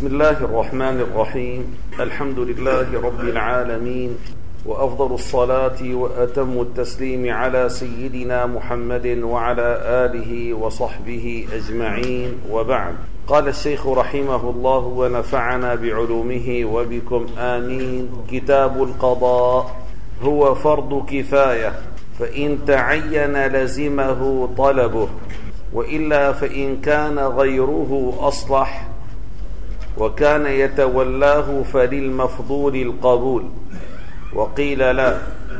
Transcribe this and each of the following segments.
بسم الله الرحمن الرحيم. الحمد لله رب العالمين، وأفضل الصلاة وأتم التسليم على سيدنا محمد وعلى آله وصحبه أجمعين، وبعد. قال الشيخ رحمه الله ونفعنا بعلومه وبكم آمين. كتاب القضاء هو فرض كفاية، فإن تعين لزمه طلبه، وإلا فإن كان غيره أصلح وكان يتولاه فللمفضول القبول، وقيل لا،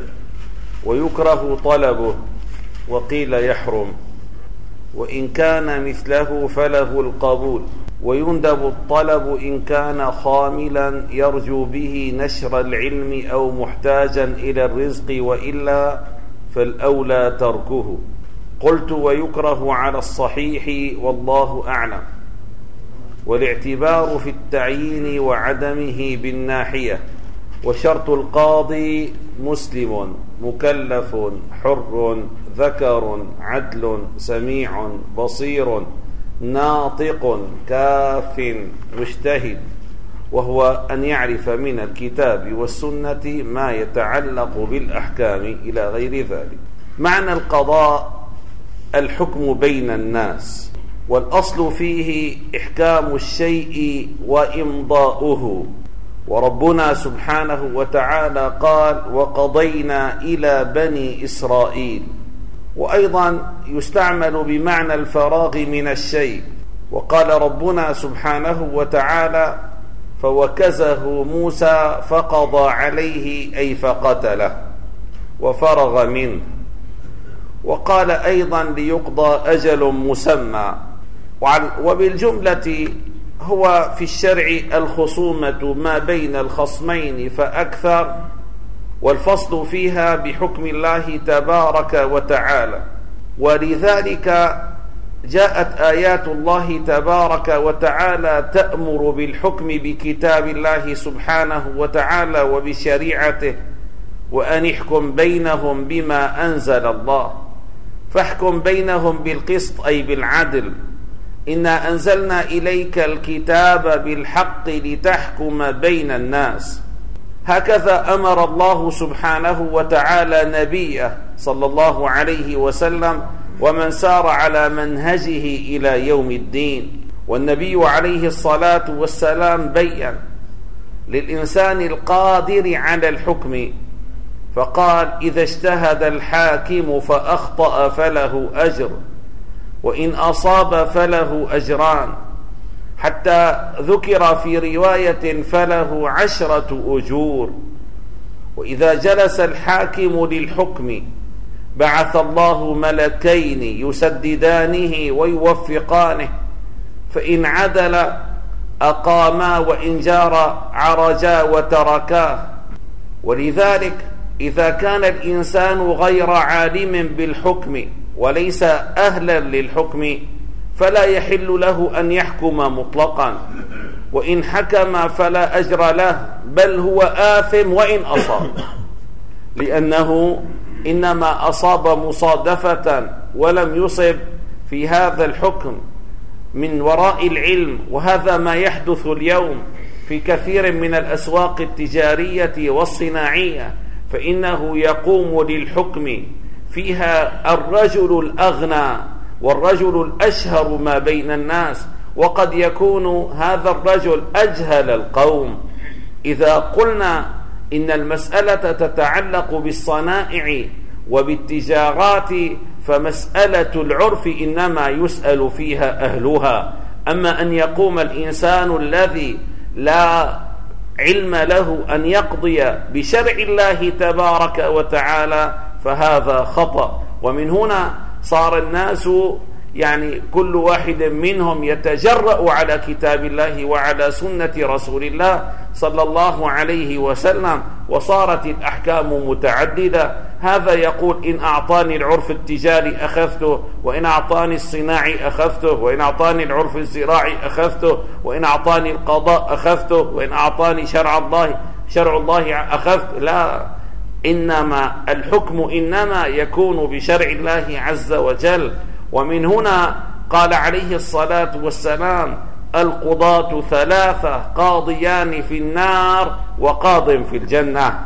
ويكره طلبه، وقيل يحرم، وإن كان مثله فله القبول، ويندب الطلب إن كان خاملا يرجو به نشر العلم أو محتاجا إلى الرزق، وإلا فالأولى تركه. قلت ويكره على الصحيح والله أعلم، والاعتبار في التعيين وعدمه بالناحية، وشرط القاضي مسلم مكلف حر ذكر عدل سميع بصير ناطق كاف مجتهد، وهو أن يعرف من الكتاب والسنة ما يتعلق بالأحكام إلى غير ذلك. معنى القضاء الحكم بين الناس، والأصل فيه إحكام الشيء وإمضاؤه، وربنا سبحانه وتعالى قال وقضينا إلى بني إسرائيل. وأيضا يستعمل بمعنى الفراغ من الشيء، وقال ربنا سبحانه وتعالى فوكزه موسى فقضى عليه أي فقتله وفرغ منه. وقال أيضا ليقضى أجل مسمى. وبالجملة هو في الشرع الخصومة ما بين الخصمين فأكثر، والفصل فيها بحكم الله تبارك وتعالى. ولذلك جاءت آيات الله تبارك وتعالى تأمر بالحكم بكتاب الله سبحانه وتعالى وبشريعته، وأن احكم بينهم بما أنزل الله، فاحكم بينهم بالقسط أي بالعدل. إنا أنزلنا إليك الكتاب بالحق لتحكم بين الناس. هكذا أمر الله سبحانه وتعالى نبيه صلى الله عليه وسلم ومن سار على منهجه إلى يوم الدين. والنبي عليه الصلاة والسلام بيّن للإنسان القادر على الحكم فقال إذا اجتهد الحاكم فأخطأ فله أجر، وإن أصاب فله أجران، حتى ذكر في رواية فله 10 أجور. وإذا جلس الحاكم للحكم بعث الله ملكين يسددانه ويوفقانه، فإن عدل أقاما، وإن جار عرجا وتركاه. ولذلك إذا كان الإنسان غير عالم بالحكم وليس أهلا للحكم فلا يحل له أن يحكم مطلقا، وإن حكم فلا أجر له، بل هو آثم وإن أصاب، لأنه إنما أصاب مصادفة ولم يصب في هذا الحكم من وراء العلم. وهذا ما يحدث اليوم في كثير من الأسواق التجارية والصناعية، فإنه يقوم للحكم فيها الرجل الأغنى والرجل الأشهر ما بين الناس، وقد يكون هذا الرجل أجهل القوم. إذا قلنا إن المسألة تتعلق بالصنائع وبالتجارات فمسألة العرف إنما يسأل فيها أهلها. أما أن يقوم الإنسان الذي لا علم له أن يقضي بشرع الله تبارك وتعالى فهذا خطأ. ومن هنا صار الناس كل واحد منهم يتجرأ على كتاب الله وعلى سنة رسول الله صلى الله عليه وسلم، وصارت الأحكام متعددة. هذا يقول إن أعطاني العرف التجاري أخذته، وإن أعطاني الصناعي أخذته، وإن أعطاني العرف الزراعي أخذته، وإن أعطاني القضاء أخذته، وإن أعطاني شرع الله أخذته. لا، إنما الحكم إنما يكون بشرع الله عز وجل. ومن هنا قال عليه الصلاة والسلام القضاة ثلاثة: قاضيان في النار وقاض في الجنة.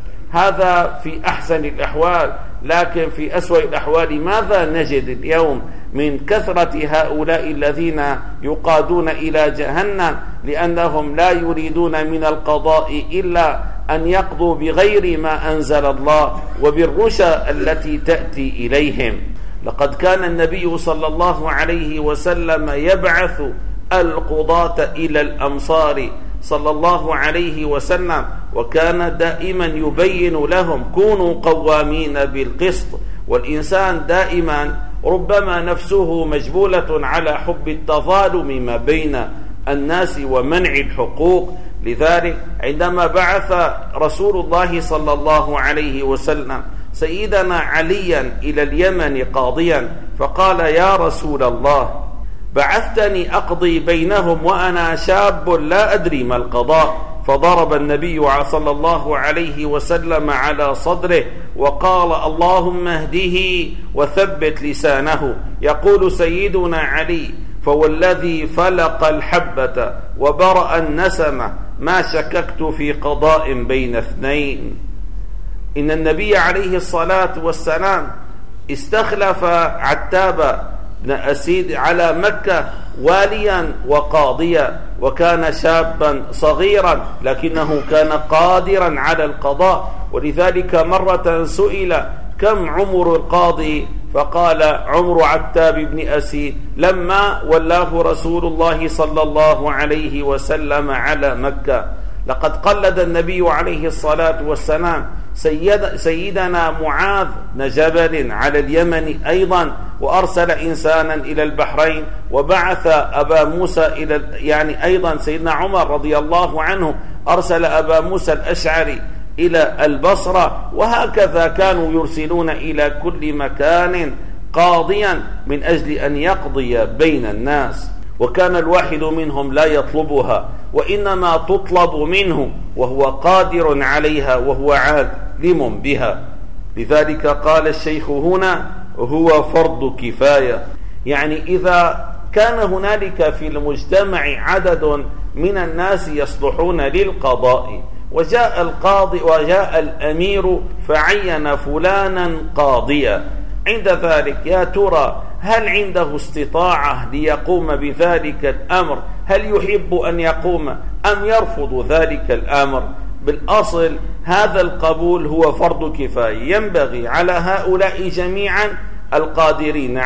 هذا في أحسن الأحوال، لكن في أسوأ الأحوال ماذا نجد اليوم من كثرة هؤلاء الذين يقادون إلى جهنم لأنهم لا يريدون من القضاء إلا أن يقضوا بغير ما أنزل الله وبالرشا التي تأتي إليهم. لقد كان النبي صلى الله عليه وسلم يبعث القضاة إلى الأمصار صلى الله عليه وسلم، وكان دائما يبين لهم: كونوا قوامين بالقسط. والإنسان دائما ربما نفسه مجبولة على حب التظالم ما بين الناس ومنع الحقوق. لذلك عندما بعث رسول الله صلى الله عليه وسلم سيدنا عليا إلى اليمن قاضيا، فقال: يا رسول الله، بعثتني أقضي بينهم وأنا شاب لا أدري ما القضاء. فضرب النبي صلى الله عليه وسلم على صدره وقال: اللهم اهده وثبت لسانه. يقول سيدنا علي: فوالذي فلق الحبة وبرأ النسمة ما شككت في قضاء بين اثنين. إن النبي عليه الصلاة والسلام استخلف عتاب بن أسيد على مكة واليا وقاضيا، وكان شابا صغيرا لكنه كان قادرا على القضاء. ولذلك مرة سئل: كم عمر القاضي؟ فقال: عمر عتاب بن أسيد لما ولاه رسول الله صلى الله عليه وسلم على مكة. لقد قلد النبي عليه الصلاة والسلام سيدنا معاذ بن جبل على اليمن أيضا، وأرسل إنسانا إلى البحرين، وبعث أبا موسى إلى أيضا سيدنا عمر رضي الله عنه أرسل أبا موسى الأشعري إلى البصرة، وهكذا كانوا يرسلون إلى كل مكان قاضيا من أجل أن يقضي بين الناس. وكان الواحد منهم لا يطلبها، وإنما تطلب منه وهو قادر عليها وهو عالم بها. لذلك قال الشيخ هنا: هو فرض كفاية. يعني إذا كان هنالك في المجتمع عدد من الناس يصلحون للقضاء، وجاء القاضي وجاء الأمير فعين فلانا قاضيا، عند ذلك يا ترى هل عنده استطاعة ليقوم بذلك الأمر؟ هل يحب أن يقوم أم يرفض ذلك الأمر؟ بالأصل هذا القبول هو فرض كفاية، ينبغي على هؤلاء جميعا القادرين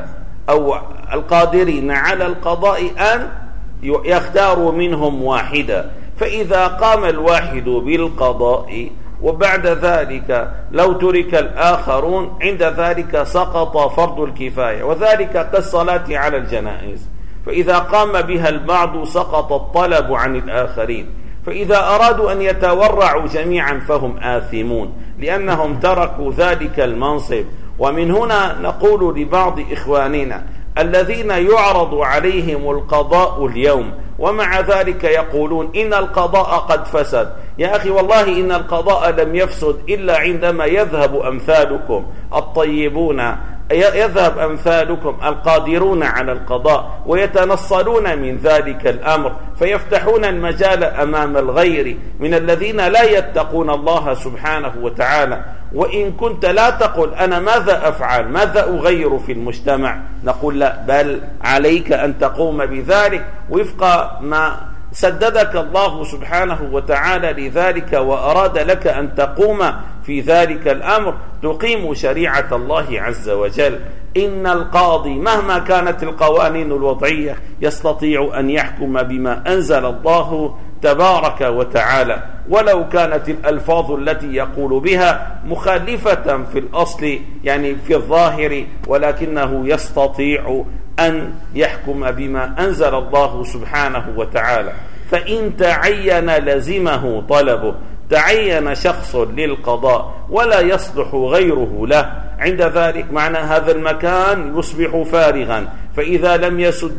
على القضاء أن يختاروا منهم واحدا. فإذا قام الواحد بالقضاء وبعد ذلك لو ترك الآخرون، عند ذلك سقط فرض الكفاية، وذلك كالصلاة على الجنائز، فإذا قام بها البعض سقط الطلب عن الآخرين. فإذا أرادوا أن يتورعوا جميعا فهم آثمون لأنهم تركوا ذلك المنصب. ومن هنا نقول لبعض إخواننا الذين يعرض عليهم القضاء اليوم ومع ذلك يقولون إن القضاء قد فسد: يا أخي والله إن القضاء لم يفسد إلا عندما يذهب أمثالكم الطيبون، يذهب أمثالكم القادرون على القضاء ويتنصلون من ذلك الأمر، فيفتحون المجال أمام الغير من الذين لا يتقون الله سبحانه وتعالى. وإن كنت لا تقل أنا ماذا أفعل، ماذا أغير في المجتمع، نقول لا، بل عليك أن تقوم بذلك وفق ما سددك الله سبحانه وتعالى لذلك وأراد لك أن تقوم في ذلك الأمر، تقيم شريعة الله عز وجل. إن القاضي مهما كانت القوانين الوضعية يستطيع أن يحكم بما أنزل الله تبارك وتعالى، ولو كانت الألفاظ التي يقول بها مخالفة في الأصل يعني في الظاهر، ولكنه يستطيع أن يحكم بما أنزل الله سبحانه وتعالى. فإن تعين لزمه طلبه، تعين شخص للقضاء ولا يصلح غيره له، عند ذلك معنى هذا المكان يصبح فارغا، فإذا لم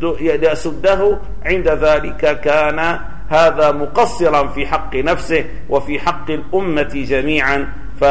يسده عند ذلك كان هذا مقصرا في حق نفسه وفي حق الأمة جميعا،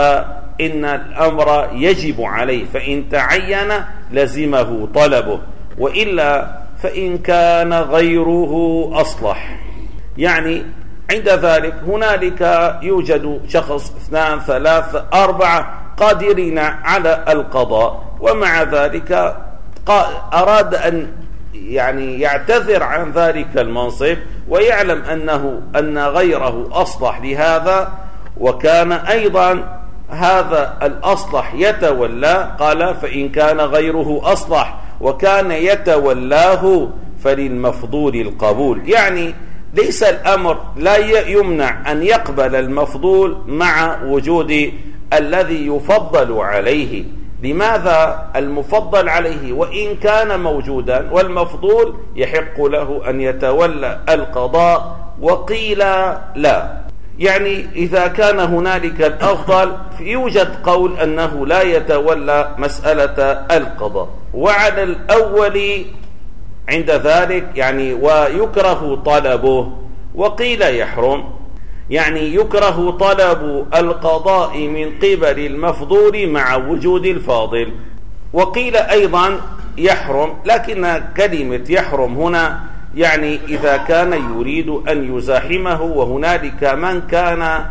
فإن الأمر يجب عليه. فإن تعين لزمه طلبه، وإلا فإن كان غيره أصلح. يعني عند ذلك هنالك يوجد شخص 2 3 4 قادرين على القضاء، ومع ذلك أراد أن يعني يعتذر عن ذلك المنصب ويعلم أن غيره أصلح لهذا، وكان أيضا هذا الأصلح يتولى. قال فإن كان غيره أصلح وكان يتولاه فللمفضول القبول. يعني ليس الأمر لا يمنع أن يقبل المفضول مع وجود الذي يفضل عليه. لماذا المفضل عليه وإن كان موجودا والمفضول يحق له أن يتولى القضاء؟ وقيل لا، يعني إذا كان هنالك الأفضل يوجد قول أنه لا يتولى مسألة القضاء. وعلى الأول عند ذلك يعني ويكره طلبه. وقيل يحرم، يعني يكره طلب القضاء من قبل المفضول مع وجود الفاضل. وقيل أيضا يحرم، لكن كلمة يحرم هنا يعني إذا كان يريد أن يزاحمه وهنالك من كان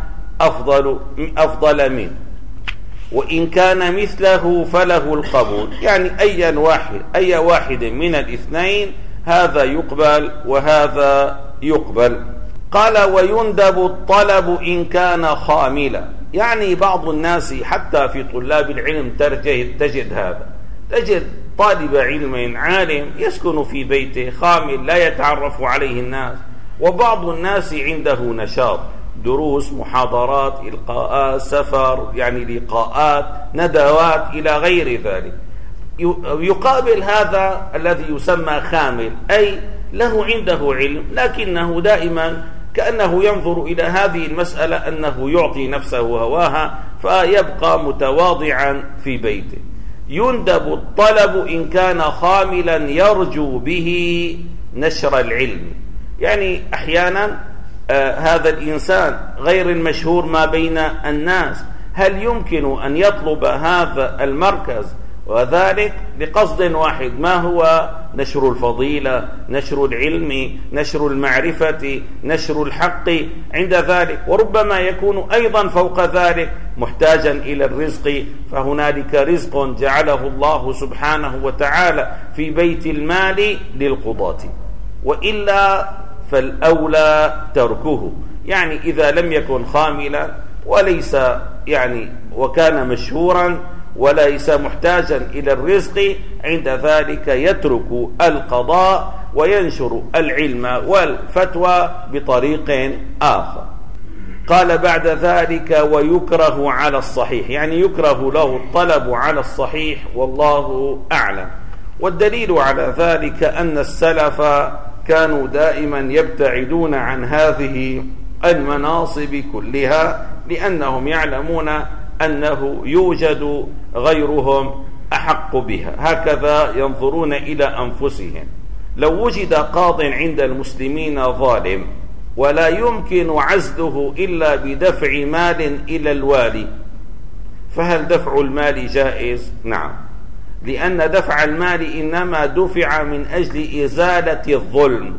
أفضل منه، وإن كان مثله فله القبول. يعني أي واحد من الاثنين هذا يقبل وهذا يقبل. قال ويندب الطلب إن كان خاملا. يعني بعض الناس حتى في طلاب العلم تجد هذا، تجد طالب علم عالم يسكن في بيته خامل لا يتعرف عليه الناس، وبعض الناس عنده نشاط، دروس، محاضرات، إلقاءات، سفر، يعني لقاءات، ندوات إلى غير ذلك. يقابل هذا الذي يسمى خامل، أي له عنده علم لكنه دائما كأنه ينظر إلى هذه المسألة أنه يعطي نفسه هواها فيبقى متواضعا في بيته. يندب الطلب إن كان خاملا يرجو به نشر العلم. يعني أحيانا هذا الإنسان غير المشهور ما بين الناس، هل يمكن أن يطلب هذا المركز وذلك لقصد واحد، ما هو نشر الفضيلة، نشر العلم، نشر المعرفة، نشر الحق عند ذلك، وربما يكون أيضا فوق ذلك محتاجا إلى الرزق، فهنالك رزق جعله الله سبحانه وتعالى في بيت المال للقضاة، وإلا فالأولى تركه. يعني إذا لم يكن خاملا وليس يعني وكان مشهورا وليس محتاجا إلى الرزق، عند ذلك يترك القضاء وينشر العلم والفتوى بطريق آخر. قال بعد ذلك ويكره على الصحيح، يعني يكره له الطلب على الصحيح والله أعلم. والدليل على ذلك أن السلف كانوا دائما يبتعدون عن هذه المناصب كلها، لأنهم يعلمون أنه يوجد غيرهم أحق بها، هكذا ينظرون إلى أنفسهم. لو وجد قاض عند المسلمين ظالم ولا يمكن عزله إلا بدفع مال إلى الوالي، فهل دفع المال جائز؟ نعم، لأن دفع المال إنما دفع من أجل إزالة الظلم،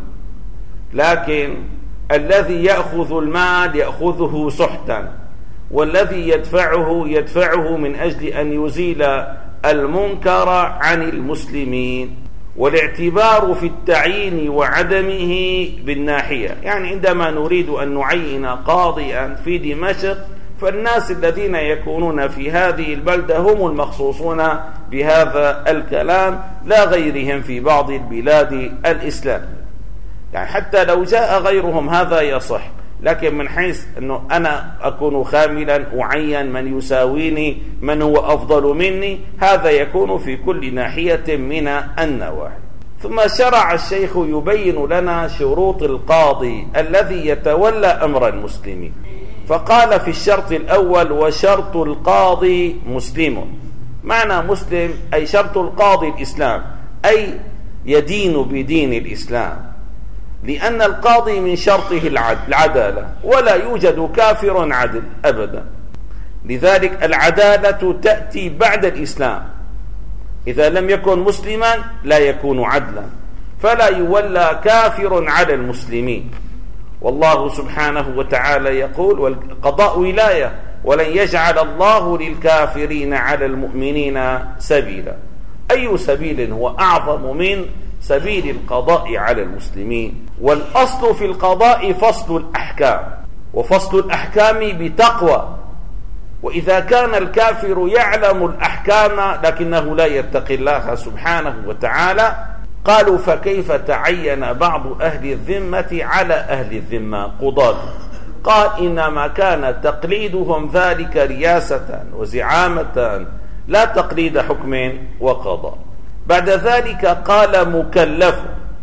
لكن الذي يأخذ المال يأخذه سحتا، والذي يدفعه من أجل أن يزيل المنكر عن المسلمين. والاعتبار في التعيين وعدمه بالناحية، يعني عندما نريد أن نعين قاضيا في دمشق فالناس الذين يكونون في هذه البلدة هم المخصوصون بهذا الكلام لا غيرهم في بعض البلاد الإسلامية. يعني حتى لو جاء غيرهم هذا يصح، لكن من حيث أنه أنا أكون خاملا أعين من يساويني، من هو أفضل مني، هذا يكون في كل ناحية من النواحي. ثم شرع الشيخ يبين لنا شروط القاضي الذي يتولى أمر المسلمين، فقال في الشرط الأول وشرط القاضي مسلم. معنى مسلم أي شرط القاضي الإسلام، أي يدين بدين الإسلام، لأن القاضي من شرطه العدالة، ولا يوجد كافر عدل أبدا. لذلك العدالة تأتي بعد الإسلام، إذا لم يكن مسلما لا يكون عدلا. فلا يولى كافر على المسلمين. والله سبحانه وتعالى يقول: والقضاء ولاية ولن يجعل الله للكافرين على المؤمنين سبيلا. أي سبيل هو أعظم من سبيل القضاء على المسلمين؟ والأصل في القضاء فصل الأحكام، وفصل الأحكام بتقوى. وإذا كان الكافر يعلم الأحكام لكنه لا يتقي الله سبحانه وتعالى، قالوا: فكيف تعين بعض أهل الذمة على أهل الذمة قضاة؟ قال: إنما كان تقليدهم ذلك رياسة وزعامة، لا تقليد حكم وقضاء. بعد ذلك قال: مكلف.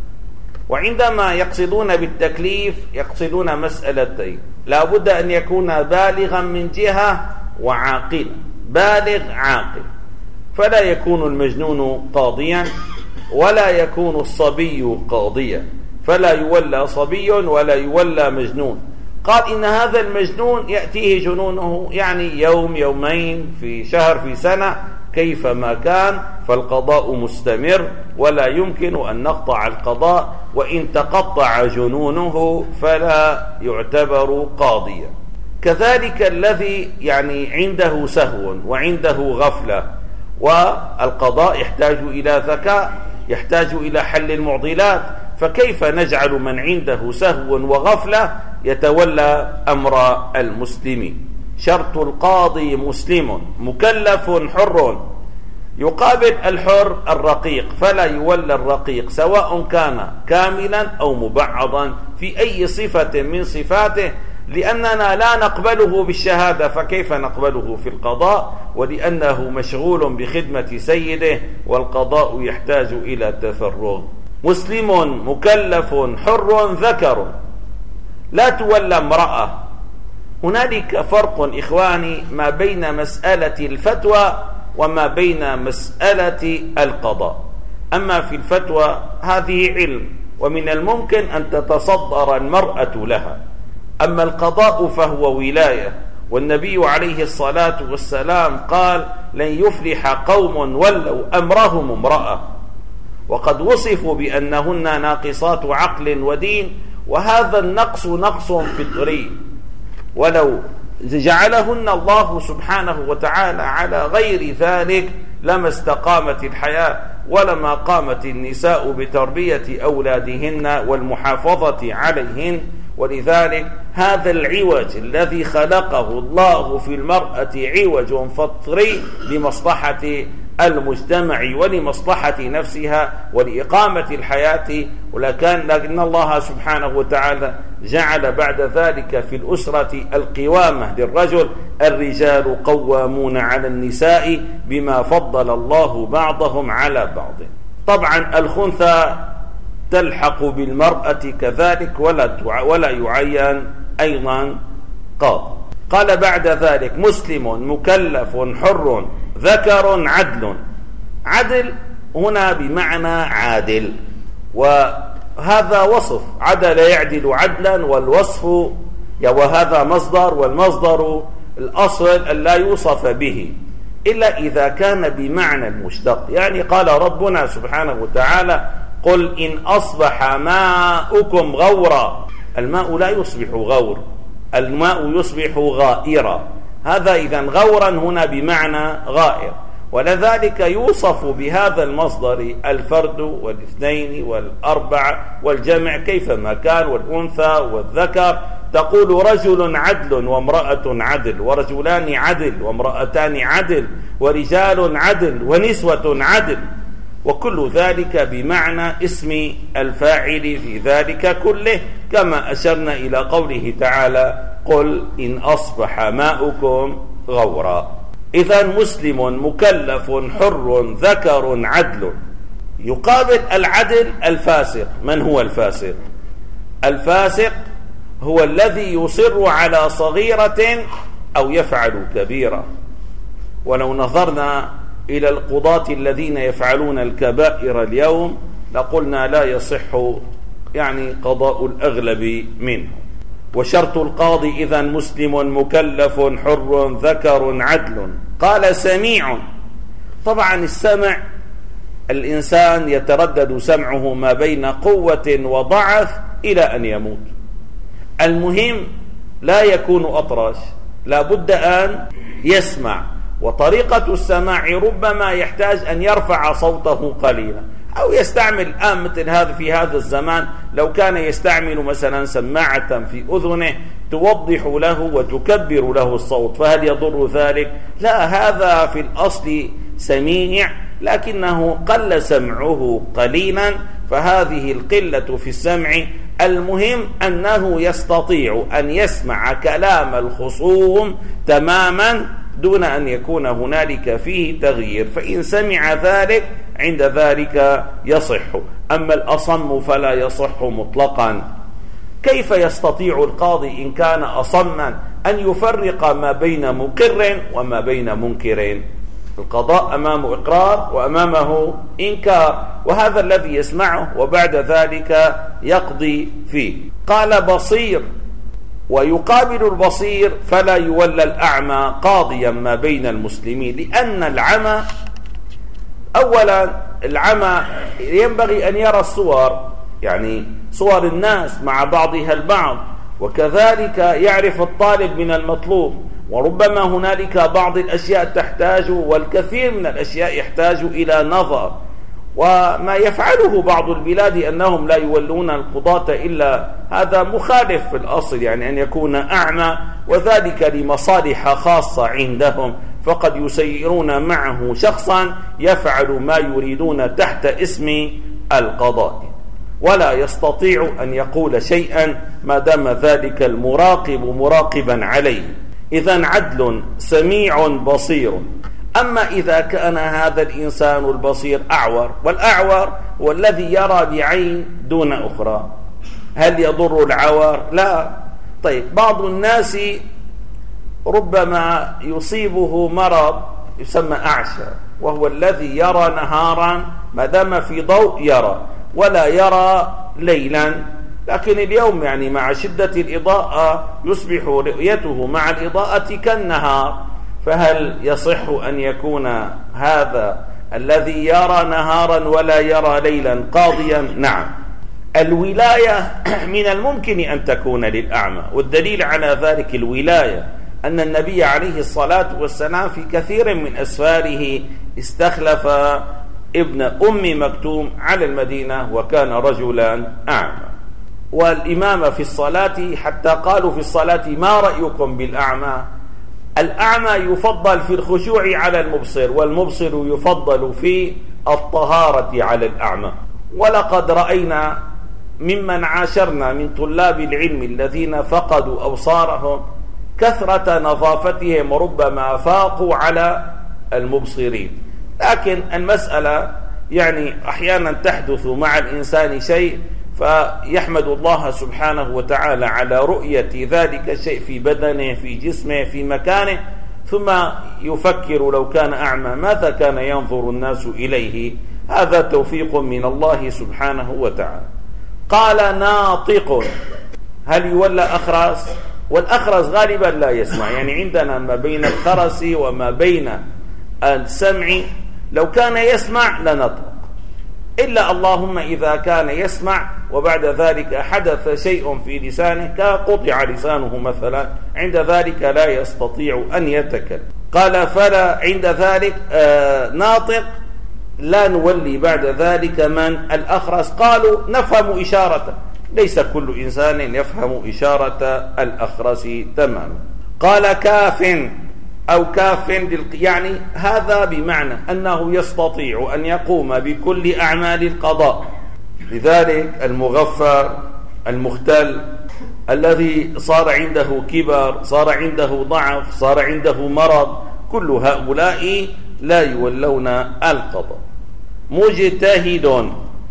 وعندما يقصدون بالتكليف يقصدون مسألتين: لا بد أن يكون بالغا من جهة وعاقلا، بالغ عاقل، فلا يكون المجنون قاضيا ولا يكون الصبي قاضيا، فلا يولى صبي ولا يولى مجنون. قال: إن هذا المجنون يأتيه جنونه يعني يوم يومين في شهر في سنة كيفما كان، فالقضاء مستمر ولا يمكن أن نقطع القضاء، وإن تقطع جنونه فلا يعتبر قاضيا. كذلك الذي يعني عنده سهو وعنده غفلة، والقضاء يحتاج إلى ذكاء، يحتاج إلى حل المعضلات، فكيف نجعل من عنده سهو وغفلة يتولى أمر المسلمين؟ شرط القاضي مسلم مكلف حر، يقابل الحر الرقيق، فلا يولى الرقيق سواء كان كاملا أو مبعضا في أي صفة من صفاته، لأننا لا نقبله بالشهادة، فكيف نقبله في القضاء؟ ولأنه مشغول بخدمة سيده، والقضاء يحتاج إلى تفرغ. مسلم مكلف حر ذكر، لا تولى امرأة. هنالك فرق إخواني ما بين مسألة الفتوى وما بين مسألة القضاء. أما في الفتوى هذه علم، ومن الممكن أن تتصدر المرأة لها. أما القضاء فهو ولاية، والنبي عليه الصلاة والسلام قال: لن يفلح قوم ولوا أمرهم امرأة، وقد وصفوا بأنهن ناقصات عقل ودين، وهذا النقص نقص فطري، ولو جعلهن الله سبحانه وتعالى على غير ذلك لما استقامت الحياة، ولما قامت النساء بتربية أولادهن والمحافظة عليهن. ولذلك هذا العوج الذي خلقه الله في المرأة عوج فطري لمصلحة المجتمع ولمصلحة نفسها ولإقامة الحياة، لكن الله سبحانه وتعالى جعل بعد ذلك في الأسرة القوامة للرجل: الرجال قوامون على النساء بما فضل الله بعضهم على بعض. طبعا الخنثى تلحق بالمرأة كذلك، ولا يعين أيضا قاضي. قال بعد ذلك: مسلم مكلف حر ذكر عدل. عدل هنا بمعنى عادل، وهذا وصف، عدل يعدل عدلا، والوصف وهذا مصدر، والمصدر الأصل أن لا يوصف به إلا إذا كان بمعنى المشتق. يعني قال ربنا سبحانه وتعالى: قل إن أصبح ماؤكم غورا. الماء لا يصبح غور، الماء يصبح غائرا. هذا إذن غورا هنا بمعنى غائر، ولذلك يوصف بهذا المصدر الفرد والاثنين والأربعة والجمع كيفما كان، والأنثى والذكر. تقول: رجل عدل وامرأة عدل، ورجلان عدل وامرأتان عدل، ورجال عدل ونسوة عدل، وكل ذلك بمعنى اسم الفاعل في ذلك كله، كما أشرنا إلى قوله تعالى: قل إن أصبح ماؤكم غورا. إذن مسلم مكلف حر ذكر عدل. يقابل العدل الفاسق. من هو الفاسق؟ الفاسق هو الذي يصر على صغيرة أو يفعل كبيرة. ولو نظرنا إلى القضاة الذين يفعلون الكبائر اليوم لقلنا لا يصح يعني قضاء الأغلب منه. وشرط القاضي إذن مسلم مكلف حر ذكر عدل. قال: سميع. طبعا السمع الإنسان يتردد سمعه ما بين قوة وضعف إلى أن يموت. المهم لا يكون أطرش، لا بد أن يسمع، وطريقة السماع ربما يحتاج أن يرفع صوته قليلا أو يستعمل مثل هذا. في هذا الزمان لو كان يستعمل مثلا سماعة في أذنه توضح له وتكبر له الصوت، فهل يضر ذلك؟ لا، هذا في الأصل سميع لكنه قل سمعه قليلا، فهذه القلة في السمع. المهم أنه يستطيع أن يسمع كلام الخصوم تماما دون أن يكون هنالك فيه تغيير، فإن سمع ذلك عند ذلك يصح. أما الأصم فلا يصح مطلقا. كيف يستطيع القاضي إن كان أصما أن يفرق ما بين مقر وما بين منكر؟ القضاء أمامه إقرار وأمامه إنكار، وهذا الذي يسمعه وبعد ذلك يقضي فيه. قال بصير، ويقابل البصير فلا يولى الأعمى قاضيا ما بين المسلمين، لأن العمى أولا العمى ينبغي أن يرى الصور، يعني صور الناس مع بعضها البعض، وكذلك يعرف الطالب من المطلوب، وربما هنالك بعض الأشياء تحتاج والكثير من الأشياء يحتاج إلى نظر. وما يفعله بعض البلاد أنهم لا يولون القضاة إلا هذا مخالف في الأصل، يعني أن يكون أعمى، وذلك لمصالح خاصة عندهم، فقد يسيرون معه شخصا يفعل ما يريدون تحت اسم القضاء، ولا يستطيع أن يقول شيئا ما دام ذلك المراقب مراقبا عليه. إذن عدل سميع بصير. أما إذا كان هذا الإنسان البصير أعور، والأعور هو الذي يرى بعين دون أخرى، هل يضر العور؟ لا. طيب، بعض الناس ربما يصيبه مرض يسمى أعشى، وهو الذي يرى نهارا ما دام في ضوء يرى، ولا يرى ليلا. لكن اليوم يعني مع شدة الإضاءة يصبح رؤيته مع الإضاءة كالنهار، فهل يصح أن يكون هذا الذي يرى نهارا ولا يرى ليلا قاضيا؟ نعم. الولاية من الممكن أن تكون للأعمى، والدليل على ذلك الولاية أن النبي عليه الصلاة والسلام في كثير من أسفاره استخلف ابن أم مكتوم على المدينة، وكان رجلا أعمى. والإمامة في الصلاة حتى قالوا في الصلاة: ما رأيكم بالأعمى؟ الأعمى يفضل في الخشوع على المبصر، والمبصر يفضل في الطهارة على الأعمى. ولقد رأينا ممن عاشرنا من طلاب العلم الذين فقدوا أبصارهم كثرة نظافتهم، وربما فاقوا على المبصرين. لكن المسألة يعني أحيانا تحدث مع الإنسان شيء فيحمد الله سبحانه وتعالى على رؤية ذلك الشيء في بدنه، في جسمه، في مكانه، ثم يفكر لو كان أعمى ماذا كان ينظر الناس إليه. هذا توفيق من الله سبحانه وتعالى. قال: ناطق، هل يولى أخرس؟ والأخرس غالبا لا يسمع، يعني عندنا ما بين الخرس وما بين السمع، لو كان يسمع لنطق، إلا اللهم إذا كان يسمع وبعد ذلك حدث شيء في لسانه كقطع لسانه مثلا، عند ذلك لا يستطيع أن يتكلم. قال: فلا عند ذلك ناطق لا نولي بعد ذلك من الأخرس. قالوا: نفهم إشارته، ليس كل إنسان يفهم إشارة الأخرس تماما. قال: كاف أو كاف، يعني هذا بمعنى أنه يستطيع أن يقوم بكل أعمال القضاء. لذلك المغفر، المختل، الذي صار عنده كبر، صار عنده ضعف، صار عنده مرض، كل هؤلاء لا يولون القضاء. مجتهد،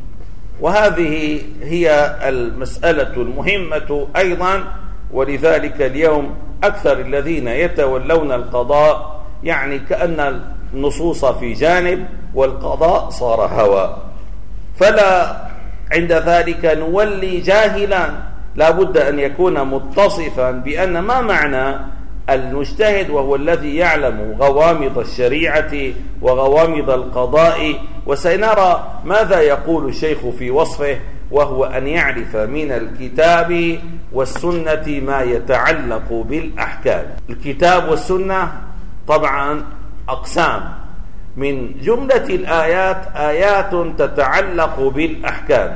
وهذه هي المسألة المهمة أيضا، ولذلك اليوم أكثر الذين يتولون القضاء يعني كأن النصوص في جانب والقضاء صار هوى، فلا عند ذلك نولي جاهلا. لا بد أن يكون متصفا بأن ما معنى المجتهد وهو الذي يعلم غوامض الشريعة وغوامض القضاء. وسنرى ماذا يقول الشيخ في وصفه، وهو أن يعرف من الكتاب والسنة ما يتعلق بالأحكام. الكتاب والسنة طبعا أقسام، من جملة الآيات آيات تتعلق بالأحكام،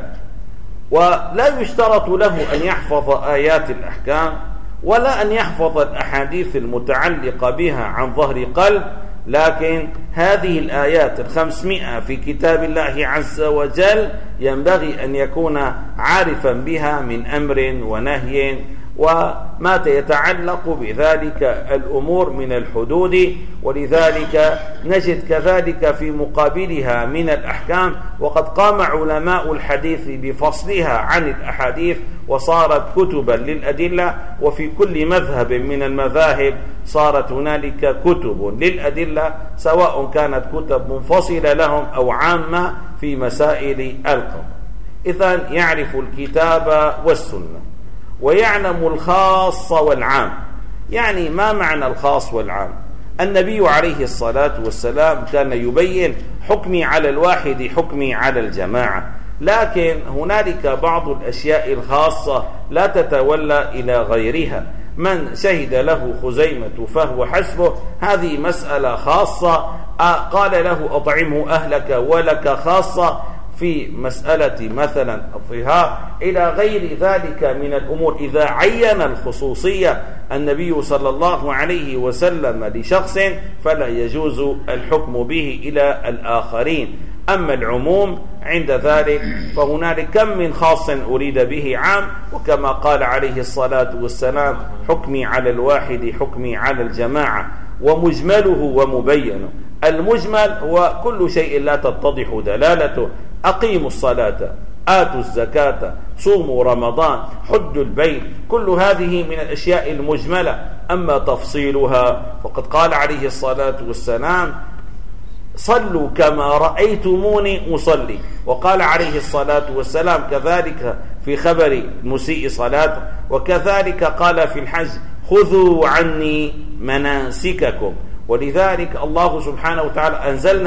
ولا يشترط له أن يحفظ آيات الأحكام ولا أن يحفظ الأحاديث المتعلقة بها عن ظهر قلب، لكن هذه الآيات 500 في كتاب الله عز وجل ينبغي أن يكون عارفا بها من أمر ونهي وما يتعلق بذلك الأمور من الحدود. ولذلك نجد كذلك في مقابلها من الأحكام، وقد قام علماء الحديث بفصلها عن الأحاديث وصارت كتبا للأدلة، وفي كل مذهب من المذاهب صارت هنالك كتب للأدلة، سواء كانت كتب منفصلة لهم أو عامة في مسائل القضاء. إذن يعرف الكتاب والسنة ويعلم الخاص والعام. يعني ما معنى الخاص والعام؟ النبي عليه الصلاة والسلام كان يبين حكمي على الواحد حكمي على الجماعة، لكن هنالك بعض الأشياء الخاصة لا تتولى إلى غيرها. من شهد له خزيمة فهو حسبه، هذه مسألة خاصة. قال له أطعمه أهلك ولك خاصة في مسألة مثلا الظهار إلى غير ذلك من الأمور. إذا عين الخصوصية النبي صلى الله عليه وسلم لشخص فلا يجوز الحكم به إلى الآخرين. أما العموم عند ذلك فهنالك كم من خاص أريد به عام، وكما قال عليه الصلاة والسلام حكمي على الواحد حكمي على الجماعة، ومجمله ومبينه. المجمل هو كل شيء لا تتضح دلالته: أقيموا الصلاة، آتوا الزكاة، صوموا رمضان، حجوا البيت، كل هذه من الأشياء المجملة. أما تفصيلها فقد قال عليه الصلاة والسلام صلوا كما رأيتموني أصلي، وقال عليه الصلاة والسلام كذلك في خبر مسيء صلاته، وكذلك قال في الحج خذوا عني مناسككم. ولذلك الله سبحانه وتعالى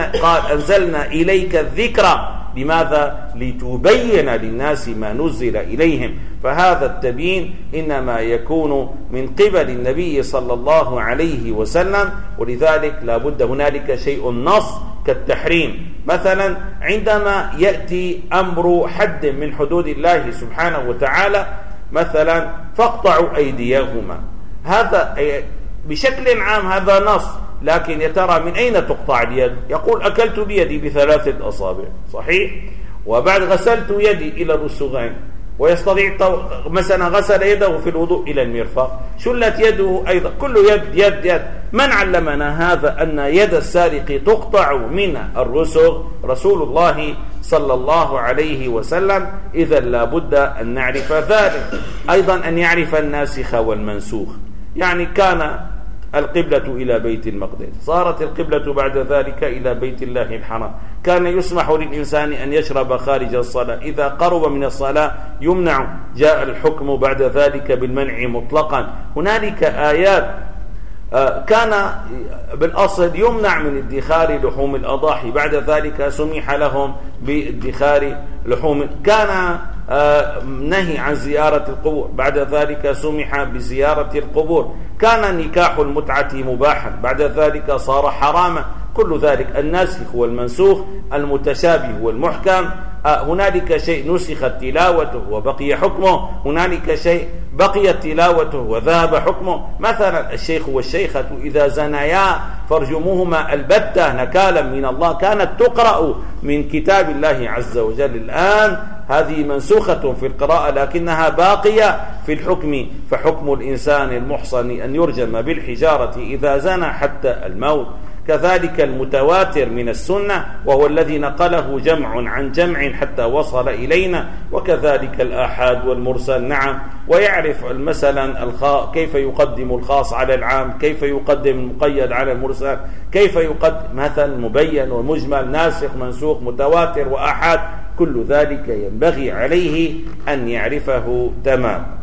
أنزلنا إليك الذكر. لماذا؟ لتبين للناس ما نزل إليهم. فهذا التبيين إنما يكون من قبل النبي صلى الله عليه وسلم، ولذلك لا بد هنالك شيء نص كالتحريم. مثلا عندما يأتي أمر حد من حدود الله سبحانه وتعالى، مثلا فاقطعوا أيديهما، هذا بشكل عام هذا نص، لكن يا ترى من أين تقطع اليد؟ يقول أكلت بيدي ب3 أصابع، صحيح؟ وبعد غسلت يدي إلى الرسغين، ويستطيع مثلا غسل يده في الوضوء إلى المرفق، شلت يده أيضا، كل يد. من علمنا هذا أن يد السارق تقطع من الرسغ؟ رسول الله صلى الله عليه وسلم. إذا لا بد أن نعرف ذلك. أيضا أن يعرف الناسخ والمنسوخ. يعني كان القبلة إلى بيت المقدس، صارت القبلة بعد ذلك إلى بيت الله الحرام، كان يسمح للإنسان أن يشرب خارج الصلاة، إذا قرب من الصلاة يمنع، جاء الحكم بعد ذلك بالمنع مطلقا. هنالك آيات كان بالأصل يمنع من ادخار لحوم الأضاحي، بعد ذلك سمح لهم بادخار لحوم. كان نهي عن زيارة القبور، بعد ذلك سمح بزيارة القبور. كان نكاح المتعة مباحا، بعد ذلك صار حراما. كل ذلك الناسخ والمنسوخ، المتشابه والمحكم. هنالك شيء نسخت تلاوته وبقي حكمه، هنالك شيء بقيت تلاوته وذهب حكمه. مثلا الشيخ والشيخة إذا زنيا فارجموهما البتة نكالا من الله، كانت تقرأ من كتاب الله عز وجل. الآن هذه منسوخة في القراءة لكنها باقية في الحكم، فحكم الإنسان المحصن أن يرجم بالحجارة إذا زنى حتى الموت. كذلك المتواتر من السنة، وهو الذي نقله جمع عن جمع حتى وصل إلينا، وكذلك الآحاد والمرسل. نعم. ويعرف مثلا كيف يقدم الخاص على العام، كيف يقدم المقيد على المرسل، كيف يقدم مثلا مبين ومجمل، ناسخ منسوخ، متواتر وآحاد. كل ذلك ينبغي عليه أن يعرفه تمام.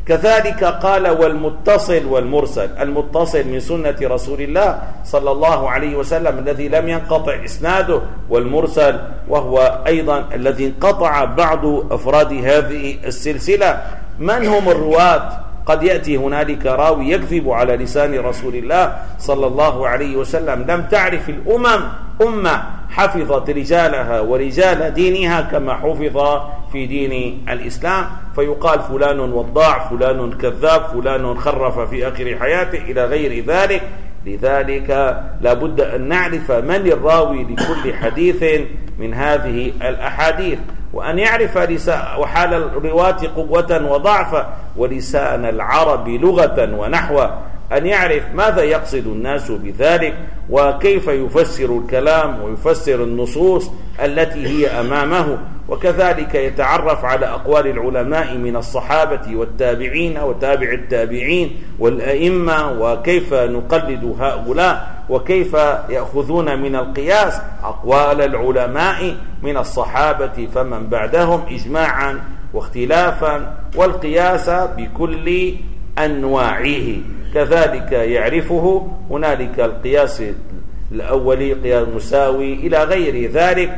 كذلك قال والمتصل والمرسل. المتصل من سنة رسول الله صلى الله عليه وسلم الذي لم ينقطع إسناده، والمرسل وهو أيضا الذي انقطع بعض أفراد هذه السلسلة. من هم الرواة؟ قد يأتي هنالك راوي يكذب على لسان رسول الله صلى الله عليه وسلم. لم تعرف الأمم أمة حفظت رجالها ورجال دينها كما حفظ في دين الإسلام، فيقال فلان وضاع، فلان كذاب، فلان خرف في آخر حياته إلى غير ذلك. لذلك لابد أن نعرف من الراوي لكل حديث من هذه الأحاديث، وأن يعرف وحال الرواة قوة وضعفا، ولسان العرب لغة ونحوا، أن يعرف ماذا يقصد الناس بذلك، وكيف يفسر الكلام ويفسر النصوص التي هي أمامه. وكذلك يتعرف على أقوال العلماء من الصحابة والتابعين وتابع التابعين والأئمة، وكيف نقلد هؤلاء، وكيف يأخذون من القياس أقوال العلماء من الصحابة فمن بعدهم إجماعا واختلافا، والقياس بكل أنواعه. كذلك يعرفه هنالك القياس الأولي، قياس مساوي إلى غير ذلك،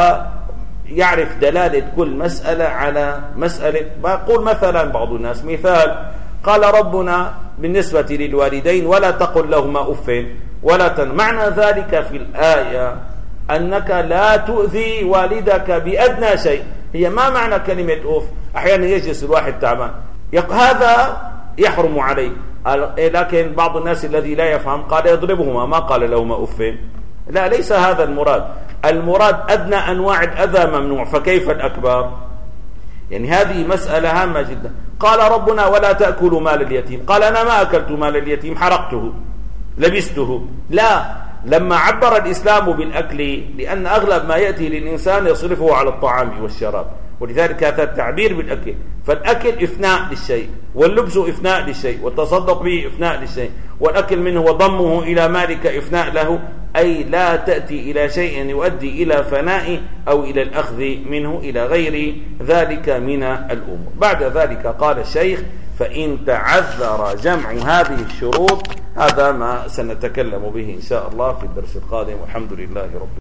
ويعرف دلالة كل مسألة على مسألة. بقول مثلا بعض الناس مثال، قال ربنا بالنسبة للوالدين ولا تقل لهما أف ولا معنى ذلك في الآية أنك لا تؤذي والدك بأدنى شيء. هي ما معنى كلمة أف؟ أحيانا يجلس الواحد تعبان هذا يحرم عليه، لكن بعض الناس الذي لا يفهم قال يضربهما، ما قال لهما أف. لا، ليس هذا المراد. المراد أدنى أنواع الأذى ممنوع، فكيف الأكبر؟ يعني هذه مسألة هامة جدا. قال ربنا ولا تأكلوا مال اليتيم، قال أنا ما أكلت مال اليتيم، حرقته لبسته. لا، لما عبر الإسلام بالأكل لأن أغلب ما يأتي للإنسان يصرفه على الطعام والشراب، ولذلك هذا التعبير بالأكل. فالأكل إفناء للشيء، واللبس إفناء للشيء، والتصدق به إفناء للشيء، والأكل منه وضمه إلى مالك إفناء له، أي لا تأتي إلى شيء يؤدي إلى فناء أو إلى الأخذ منه إلى غير ذلك من الأمور. بعد ذلك قال الشيخ فإن تعذر جمع هذه الشروط. هذا ما سنتكلم به إن شاء الله في الدرس القادم، والحمد لله رب